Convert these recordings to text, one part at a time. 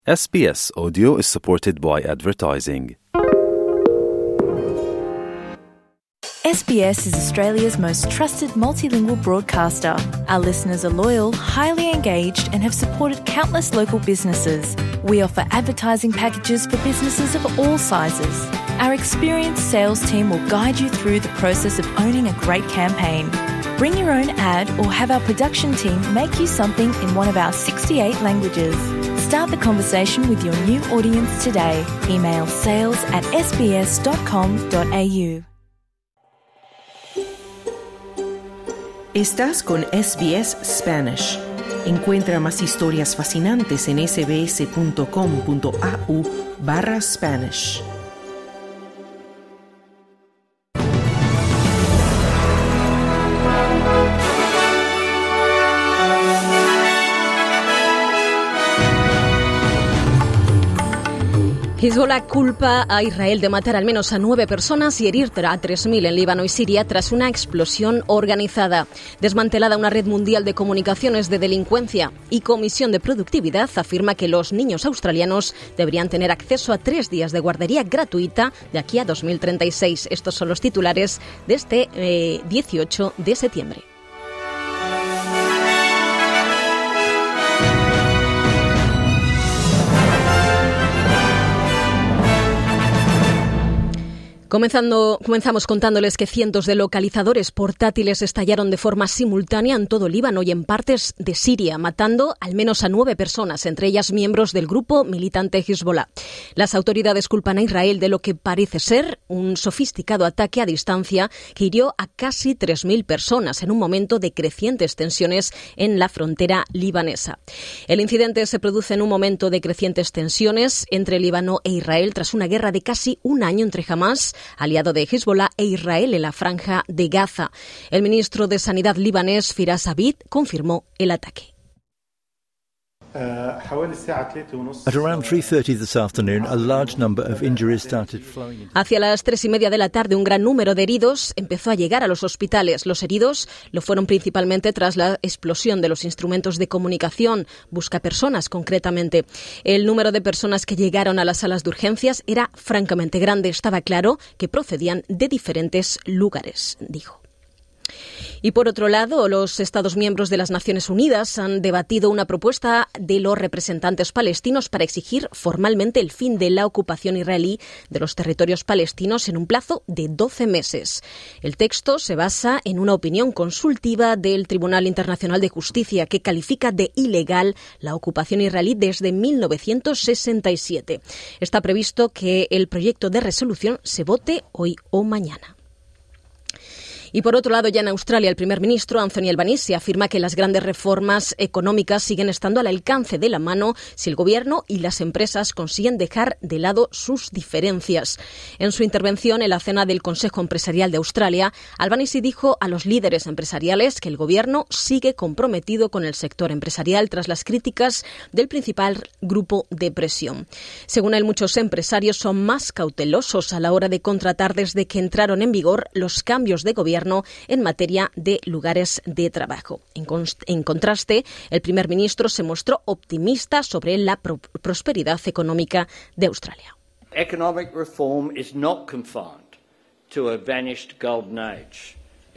SBS Audio is supported by advertising. SBS is Australia's most trusted multilingual broadcaster. Our listeners are loyal, highly engaged, and have supported countless local businesses. We offer advertising packages for businesses of all sizes. Our experienced sales team will guide you through the process of owning a great campaign. Bring your own ad or have our production team make you something in one of our 68 languages. Start the conversation with your new audience today. Email sales@sbs.com.au. Estás con SBS Spanish. Encuentra más historias fascinantes en sbs.com.au/Spanish. Hezbollah culpa a Israel de matar al menos a 9 personas y herir a 3.000 en Líbano y Siria tras una explosión organizada. Desmantelada una red mundial de comunicaciones de delincuencia y Comisión de Productividad afirma que los niños australianos deberían tener acceso a 3 días de guardería gratuita de aquí a 2036. Estos son los titulares de este 18 de septiembre. Comenzamos contándoles que cientos de localizadores portátiles estallaron de forma simultánea en todo Líbano y en partes de Siria, matando al menos a 9 personas, entre ellas miembros del grupo militante Hezbollah. Las autoridades culpan a Israel de lo que parece ser un sofisticado ataque a distancia que hirió a casi 3.000 personas en un momento de crecientes tensiones en la frontera libanesa. El incidente se produce en un momento de crecientes tensiones entre Líbano e Israel tras una guerra de casi un año entre Hamás, aliado de Hezbollah, e Israel en la franja de Gaza. El ministro de Sanidad libanés, Firas Abid, confirmó el ataque. At around 3:30 this afternoon, a large number of injuries started flowing in. Hacia las 3:30 de la tarde, un gran número de heridos empezó a llegar a los hospitales. Los heridos lo fueron principalmente tras la explosión de los instrumentos de comunicación, buscapersonas concretamente. El número de personas que llegaron a las salas de urgencias era francamente grande. Estaba claro que procedían de diferentes lugares, dijo. Y por otro lado, los Estados miembros de las Naciones Unidas han debatido una propuesta de los representantes palestinos para exigir formalmente el fin de la ocupación israelí de los territorios palestinos en un plazo de 12 meses. El texto se basa en una opinión consultiva del Tribunal Internacional de Justicia que califica de ilegal la ocupación israelí desde 1967. Está previsto que el proyecto de resolución se vote hoy o mañana. Y por otro lado, ya en Australia, el primer ministro Anthony Albanese afirma que las grandes reformas económicas siguen estando al alcance de la mano si el gobierno y las empresas consiguen dejar de lado sus diferencias. En su intervención en la cena del Consejo Empresarial de Australia, Albanese dijo a los líderes empresariales que el gobierno sigue comprometido con el sector empresarial tras las críticas del principal grupo de presión. Según él, muchos empresarios son más cautelosos a la hora de contratar desde que entraron en vigor los cambios de gobierno en materia de lugares de trabajo. En contraste, el primer ministro se mostró optimista sobre la prosperidad económica de Australia. Economic reform is not confined to a vanished golden age.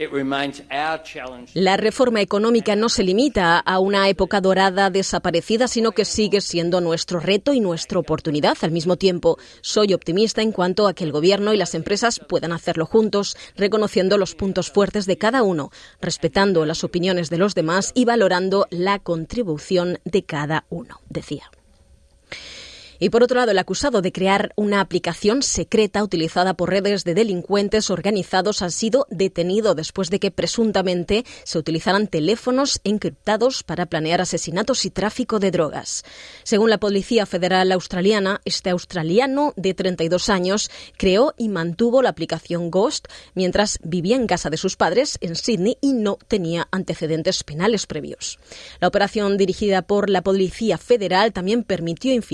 La reforma económica no se limita a una época dorada desaparecida, sino que sigue siendo nuestro reto y nuestra oportunidad. Al mismo tiempo, soy optimista en cuanto a que el gobierno y las empresas puedan hacerlo juntos, reconociendo los puntos fuertes de cada uno, respetando las opiniones de los demás y valorando la contribución de cada uno, decía. Y por otro lado, el acusado de crear una aplicación secreta utilizada por redes de delincuentes organizados ha sido detenido después de que presuntamente se utilizaran teléfonos encriptados para planear asesinatos y tráfico de drogas. Según la Policía Federal Australiana, este australiano de 32 años creó y mantuvo la aplicación Ghost mientras vivía en casa de sus padres en Sydney y no tenía antecedentes penales previos. La operación dirigida por la Policía Federal también permitió infiltrarse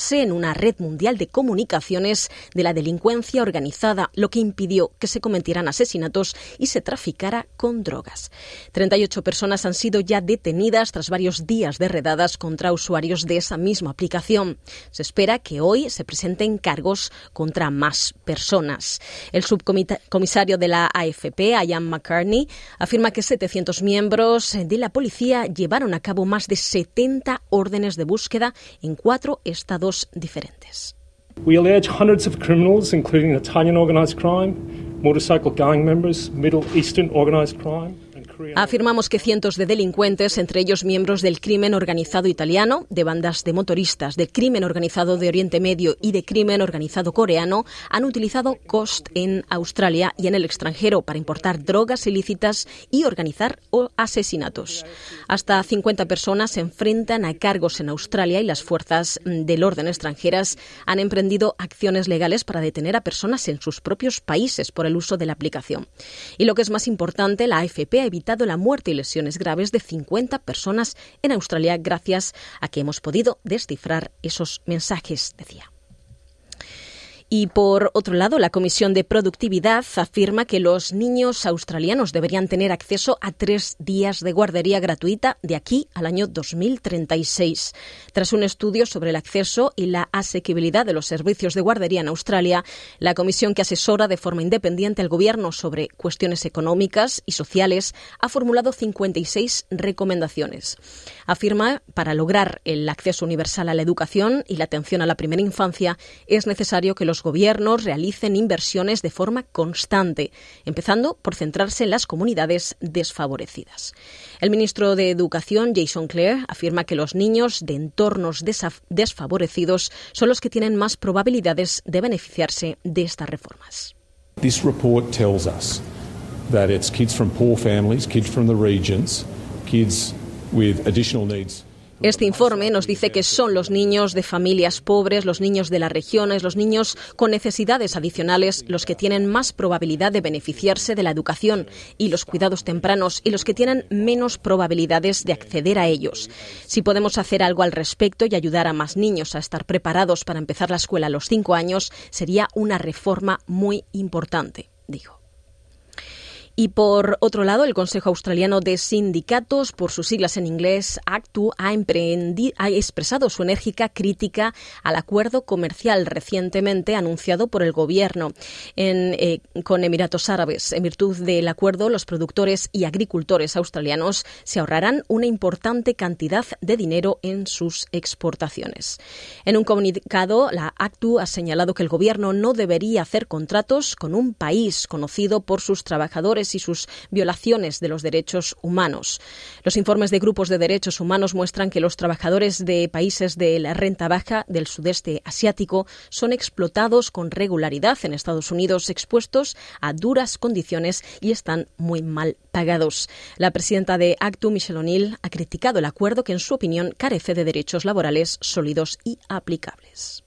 convertirse en una red mundial de comunicaciones de la delincuencia organizada, lo que impidió que se cometieran asesinatos y se traficara con drogas. 38 personas han sido ya detenidas tras varios días de redadas contra usuarios de esa misma aplicación. Se espera que hoy se presenten cargos contra más personas. El subcomisario de la AFP, Ian McCartney, afirma que 700 miembros de la policía llevaron a cabo más de 70 órdenes de búsqueda en 4 estados diferentes. We allege hundreds of criminals, including Italian organised crime, motorcycle gang members, Middle Eastern organised crime. Afirmamos que cientos de delincuentes, entre ellos miembros del crimen organizado italiano, de bandas de motoristas, del crimen organizado de Oriente Medio y de crimen organizado coreano, han utilizado Coast en Australia y en el extranjero para importar drogas ilícitas y organizar asesinatos. Hasta 50 personas se enfrentan a cargos en Australia y las fuerzas del orden extranjeras han emprendido acciones legales para detener a personas en sus propios países por el uso de la aplicación. Y lo que es más importante, la AFP ha evitado la muerte y lesiones graves de 50 personas en Australia gracias a que hemos podido descifrar esos mensajes, decía. Y por otro lado, la Comisión de Productividad afirma que los niños australianos deberían tener acceso a 3 días de guardería gratuita de aquí al año 2036. Tras un estudio sobre el acceso y la asequibilidad de los servicios de guardería en Australia, la comisión que asesora de forma independiente al gobierno sobre cuestiones económicas y sociales ha formulado 56 recomendaciones. Afirma, para lograr el acceso universal a la educación y la atención a la primera infancia, es necesario que los gobiernos realicen inversiones de forma constante, empezando por centrarse en las comunidades desfavorecidas. El ministro de Educación, Jason Clare, afirma que los niños de entornos desfavorecidos son los que tienen más probabilidades de beneficiarse de estas reformas. This report tells us that it's kids from poor families, kids from the regions, kids with additional needs. Este informe nos dice que son los niños de familias pobres, los niños de las regiones, los niños con necesidades adicionales los que tienen más probabilidad de beneficiarse de la educación y los cuidados tempranos y los que tienen menos probabilidades de acceder a ellos. Si podemos hacer algo al respecto y ayudar a más niños a estar preparados para empezar la escuela a los 5 años, sería una reforma muy importante, dijo. Y por otro lado, el Consejo Australiano de Sindicatos, por sus siglas en inglés, ACTU, ha expresado su enérgica crítica al acuerdo comercial recientemente anunciado por el Gobierno con Emiratos Árabes. En virtud del acuerdo, los productores y agricultores australianos se ahorrarán una importante cantidad de dinero en sus exportaciones. En un comunicado, la ACTU ha señalado que el Gobierno no debería hacer contratos con un país conocido por sus trabajadores y sus violaciones de los derechos humanos. Los informes de grupos de derechos humanos muestran que los trabajadores de países de la renta baja del sudeste asiático son explotados con regularidad en Estados Unidos, expuestos a duras condiciones y están muy mal pagados. La presidenta de ACTU, Michelle O'Neill, ha criticado el acuerdo que, en su opinión, carece de derechos laborales sólidos y aplicables.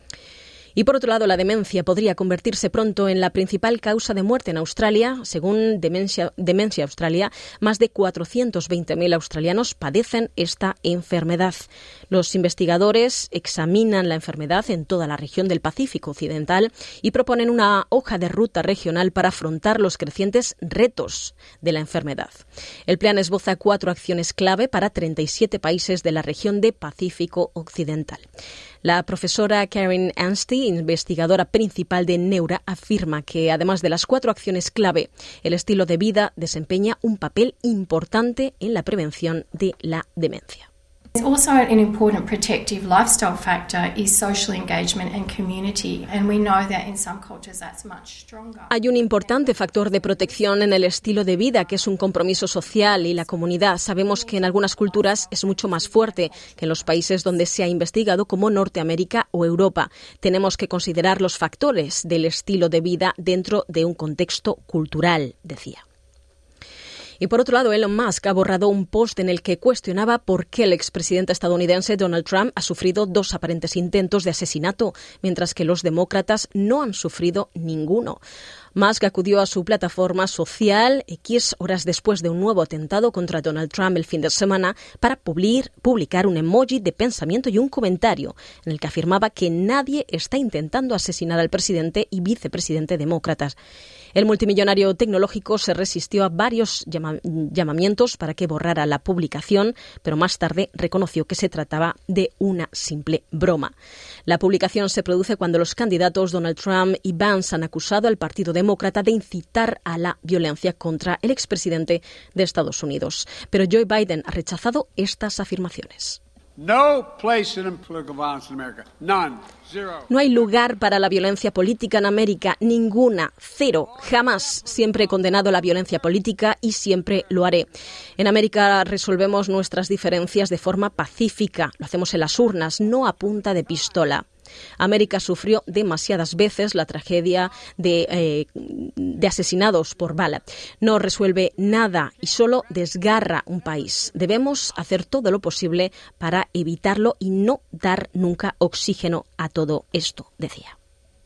Y por otro lado, la demencia podría convertirse pronto en la principal causa de muerte en Australia. Según Demencia Australia, más de 420.000 australianos padecen esta enfermedad. Los investigadores examinan la enfermedad en toda la región del Pacífico Occidental y proponen una hoja de ruta regional para afrontar los crecientes retos de la enfermedad. El plan esboza 4 acciones clave para 37 países de la región de Pacífico Occidental. La profesora Karen Anstey, investigadora principal de Neura, afirma que, además de las 4 acciones clave, el estilo de vida desempeña un papel importante en la prevención de la demencia. Also, an important protective lifestyle factor is social engagement and community, and we know that in some cultures that's much stronger. Hay un importante factor de protección en el estilo de vida, que es un compromiso social y la comunidad. Sabemos que en algunas culturas es mucho más fuerte que en los países donde se ha investigado, como Norteamérica o Europa. Tenemos que considerar los factores del estilo de vida dentro de un contexto cultural, decía. Y por otro lado, Elon Musk ha borrado un post en el que cuestionaba por qué el expresidente estadounidense Donald Trump ha sufrido 2 aparentes intentos de asesinato, mientras que los demócratas no han sufrido ninguno. Musk acudió a su plataforma social X horas después de un nuevo atentado contra Donald Trump el fin de semana para publicar un emoji de pensamiento y un comentario en el que afirmaba que nadie está intentando asesinar al presidente y vicepresidente demócratas. El multimillonario tecnológico se resistió a varios llamamientos para que borrara la publicación, pero más tarde reconoció que se trataba de una simple broma. La publicación se produce cuando los candidatos Donald Trump y Vance han acusado al Partido Demócrata de incitar a la violencia contra el expresidente de Estados Unidos. Pero Joe Biden ha rechazado estas afirmaciones. No place in political violence in America. None. Zero. No hay lugar para la violencia política en América. Ninguna. Cero. Jamás. Siempre he condenado la violencia política y siempre lo haré. En América resolvemos nuestras diferencias de forma pacífica. Lo hacemos en las urnas, no a punta de pistola. América sufrió demasiadas veces la tragedia de asesinados por bala. No resuelve nada y solo desgarra un país. Debemos hacer todo lo posible para evitarlo y no dar nunca oxígeno a todo esto, decía.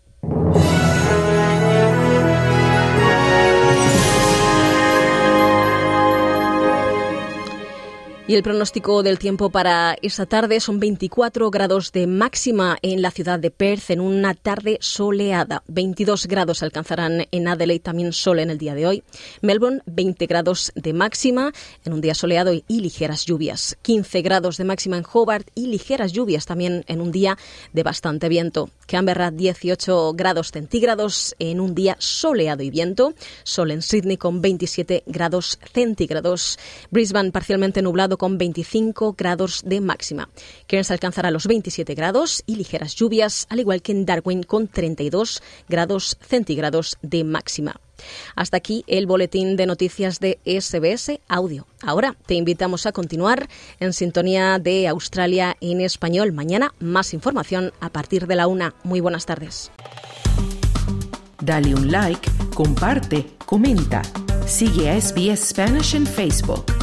Y el pronóstico del tiempo para esta tarde son 24 grados de máxima en la ciudad de Perth en una tarde soleada. 22 grados alcanzarán en Adelaide, también sol en el día de hoy. Melbourne, 20 grados de máxima en un día soleado y ligeras lluvias. 15 grados de máxima en Hobart y ligeras lluvias también en un día de bastante viento. Canberra, 18 grados centígrados en un día soleado y viento. Sol en Sydney con 27 grados centígrados. Brisbane, parcialmente nublado con 25 grados de máxima. Cairns alcanzará los 27 grados y ligeras lluvias, al igual que en Darwin con 32 grados centígrados de máxima. Hasta aquí el boletín de noticias de SBS Audio. Ahora te invitamos a continuar en sintonía de Australia en español. Mañana más información a partir de la 1. Muy buenas tardes. Dale un like, comparte, comenta. Sigue a SBS Spanish en Facebook.